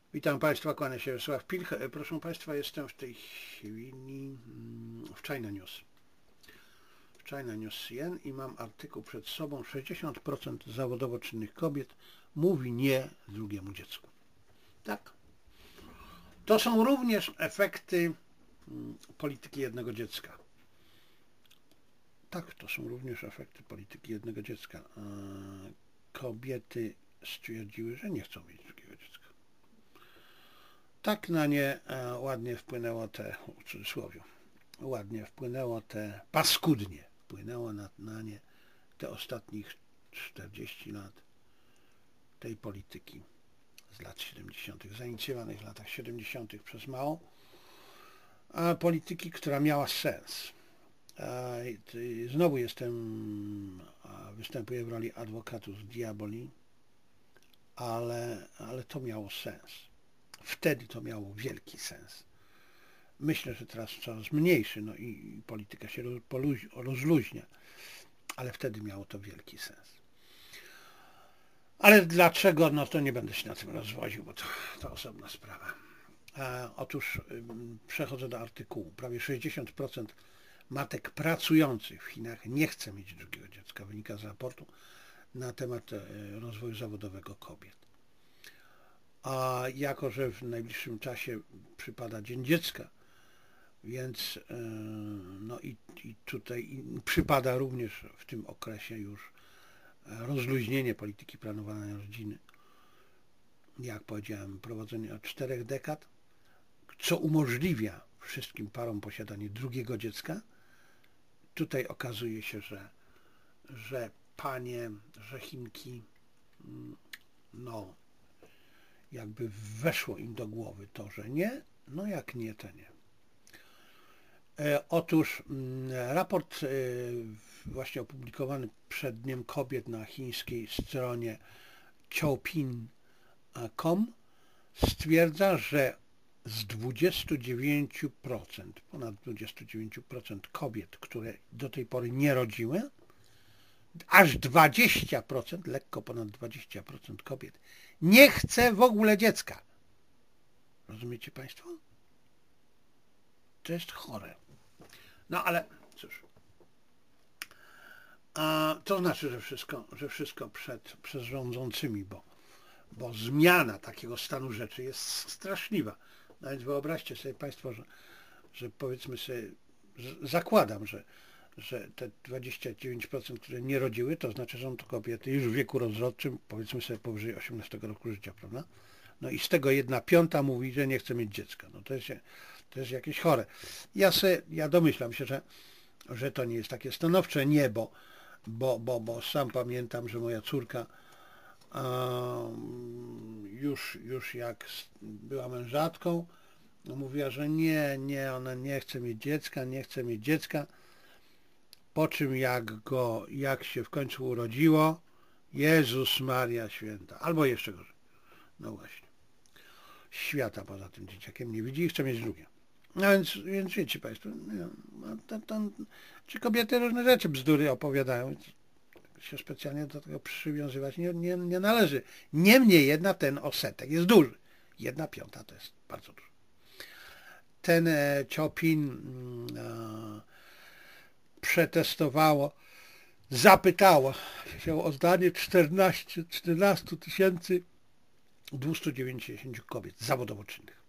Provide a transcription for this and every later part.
Witam Państwa, kłania się Wiesław Pilch. Proszę Państwa, jestem w tej chwili w China News. W China News CN i mam artykuł przed sobą. 60% zawodowo czynnych kobiet mówi nie drugiemu dziecku. Tak. To są również efekty polityki jednego dziecka. Tak, to są również efekty polityki jednego dziecka. Kobiety stwierdziły, że nie chcą mieć drugiego dziecka. Tak na nie ładnie wpłynęło w cudzysłowie, paskudnie wpłynęło na nie te ostatnich 40 lat tej polityki z lat 70., zainicjowanych w latach 70. przez Mao, polityki, która miała sens. Znowu występuję w roli advocatus diaboli, ale to miało sens. Wtedy to miało wielki sens. Myślę, że teraz coraz mniejszy, no i polityka się rozluźnia, ale wtedy miało to wielki sens. Ale dlaczego? No to nie będę się na tym rozwodził, bo to osobna sprawa. Otóż przechodzę do artykułu. Prawie 60% matek pracujących w Chinach nie chce mieć drugiego dziecka, wynika z raportu na temat rozwoju zawodowego kobiet. A jako, że w najbliższym czasie przypada Dzień Dziecka, więc no i tutaj przypada również w tym okresie już rozluźnienie polityki planowania rodziny, jak powiedziałem, prowadzenie od 4 dekad, co umożliwia wszystkim parom posiadanie drugiego dziecka. Tutaj okazuje się, że panie, że Chinki, no jakby weszło im do głowy to, że nie, no jak nie, to nie. Otóż raport właśnie opublikowany przed Dniem Kobiet na chińskiej stronie Qiaopin.com stwierdza, że z 29%, ponad 29% kobiet, które do tej pory nie rodziły, aż 20%, lekko ponad 20% kobiet nie chce w ogóle dziecka. Rozumiecie Państwo? To jest chore. No ale cóż. To znaczy, że wszystko przed rządzącymi, bo zmiana takiego stanu rzeczy jest straszliwa. No więc wyobraźcie sobie Państwo, że powiedzmy sobie, zakładam, że te 29%, które nie rodziły, to znaczy, że są to kobiety już w wieku rozrodczym, powiedzmy sobie powyżej 18 roku życia, prawda? No i z tego 1/5 mówi, że nie chce mieć dziecka. No to jest jakieś chore. Ja domyślam się, że to nie jest takie stanowcze, nie, bo sam pamiętam, że moja córka już jak była mężatką, no mówiła, że nie, ona nie chce mieć dziecka, po czym jak się w końcu urodziło, Jezus Maria Święta, albo jeszcze gorzej, no właśnie, świata poza tym dzieciakiem nie widzi i chce mieć drugie. No więc wiecie Państwo, czy kobiety różne rzeczy, bzdury opowiadają, się specjalnie do tego przywiązywać nie należy. Niemniej jednak ten odsetek jest duży. 1/5 to jest bardzo dużo. Ten Qiaopin zapytało się o zdanie 14 290 kobiet zawodowo czynnych.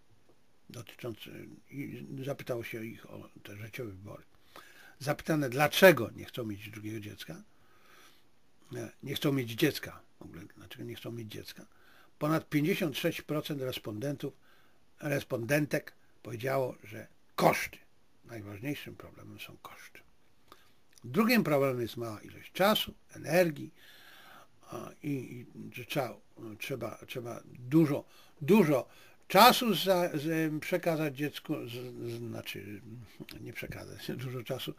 Zapytało się ich o te życiowe wybory. Zapytane, dlaczego nie chcą mieć drugiego dziecka, nie chcą mieć dziecka, w ogóle dlaczego nie chcą mieć dziecka, ponad 56% respondentek powiedziało, że koszty. Najważniejszym problemem są koszty. Drugim problemem jest mała ilość czasu, energii i że trzeba dużo czasu przekazać dziecku, znaczy nie przekazać, dużo czasu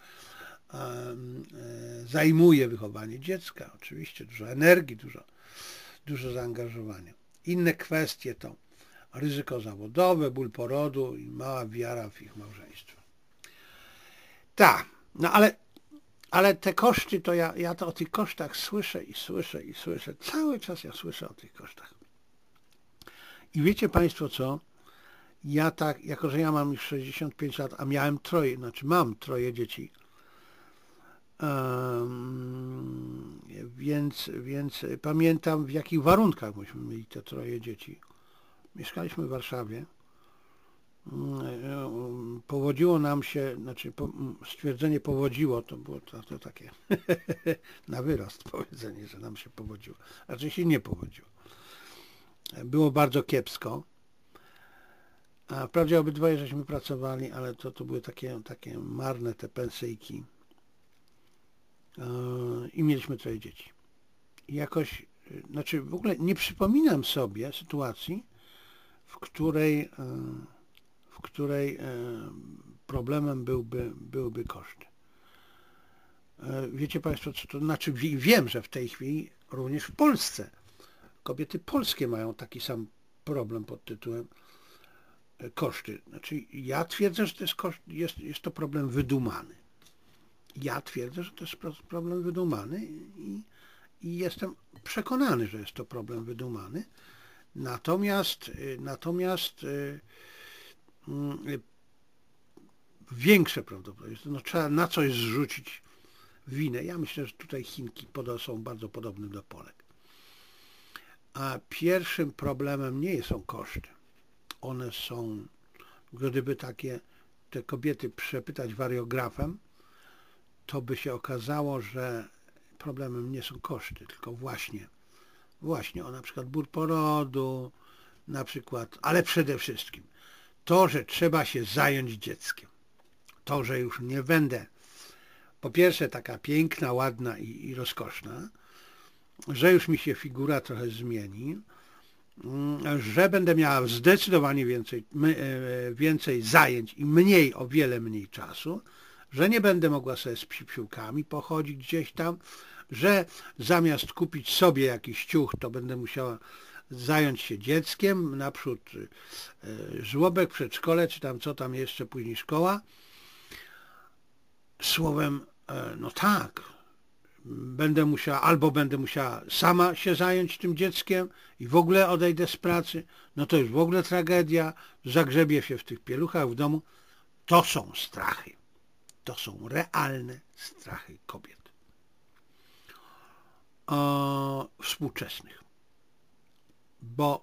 zajmuje wychowanie dziecka, oczywiście dużo energii, dużo zaangażowania. Inne kwestie to ryzyko zawodowe, ból porodu i mała wiara w ich małżeństwo. Tak, no ale te koszty, to ja to o tych kosztach słyszę. Cały czas ja słyszę o tych kosztach. I wiecie Państwo co? Ja tak, jako że ja mam już 65 lat, a miałem mam troje dzieci, więc pamiętam, w jakich warunkach myśmy mieli te troje dzieci. Mieszkaliśmy w Warszawie. Powodziło nam się, stwierdzenie powodziło, to było to takie na wyrost powiedzenie, że nam się powodziło. Raczej się nie powodziło. Było bardzo kiepsko. A wprawdzie obydwoje żeśmy pracowali, ale to były takie marne te pensyjki. I mieliśmy troje dzieci. I jakoś, w ogóle nie przypominam sobie sytuacji, w której problemem byłyby koszty. Wiecie Państwo, co to znaczy? Wiem, że w tej chwili również w Polsce kobiety polskie mają taki sam problem pod tytułem koszty. Ja twierdzę, że to jest to problem wydumany. Ja twierdzę, że to jest problem wydumany i jestem przekonany, że jest to problem wydumany. Natomiast większe prawdopodobieństwo, trzeba na coś zrzucić winę. Ja myślę, że tutaj Chinki są bardzo podobne do Polek. A pierwszym problemem nie są koszty. One są, gdyby te kobiety przepytać wariografem, to by się okazało, że problemem nie są koszty, tylko właśnie na przykład ból porodu, ale przede wszystkim to, że trzeba się zająć dzieckiem. To, że już nie będę, po pierwsze taka piękna, ładna i rozkoszna, że już mi się figura trochę zmieni, że będę miała zdecydowanie więcej zajęć i o wiele mniej czasu, że nie będę mogła sobie z psipiłkami pochodzić gdzieś tam, że zamiast kupić sobie jakiś ciuch, to będę musiała zająć się dzieckiem, naprzód żłobek, przedszkole, czy tam co tam jeszcze, później szkoła. Słowem, no tak, będę musiała sama się zająć tym dzieckiem i w ogóle odejdę z pracy, no to już w ogóle tragedia, zagrzebię się w tych pieluchach w domu. To są strachy. To są realne strachy kobiet. Współczesnych. Bo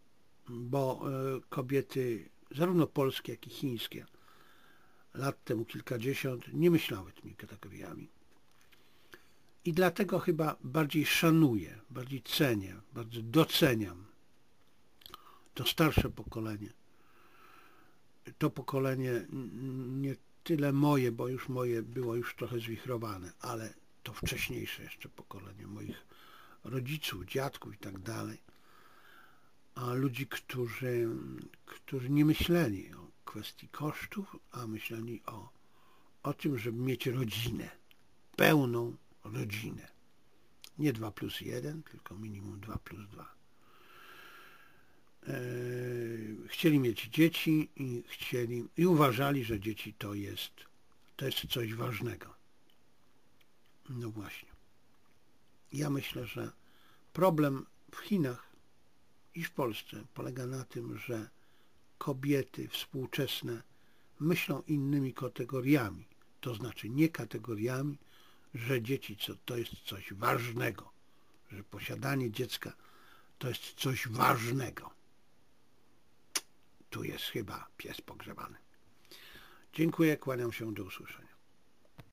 kobiety, zarówno polskie, jak i chińskie, lat temu kilkadziesiąt, nie myślały tymi kategoriami. I dlatego chyba bardziej szanuję, bardziej cenię, bardzo doceniam to starsze pokolenie. To pokolenie nie tyle moje, bo już moje było już trochę zwichrowane, ale to wcześniejsze jeszcze pokolenie moich rodziców, dziadków i tak dalej. A ludzi, którzy nie myśleli o kwestii kosztów, a myśleli o tym, żeby mieć rodzinę, pełną rodzinę. Nie 2+1, tylko minimum 2+2. Chcieli mieć dzieci i uważali, że dzieci to jest coś ważnego. No właśnie. Ja myślę, że problem w Chinach i w Polsce polega na tym, że kobiety współczesne myślą innymi kategoriami. To znaczy nie kategoriami, że dzieci to jest coś ważnego, że posiadanie dziecka to jest coś ważnego. Tu jest chyba pies pogrzebany. Dziękuję, kłaniam się, do usłyszenia.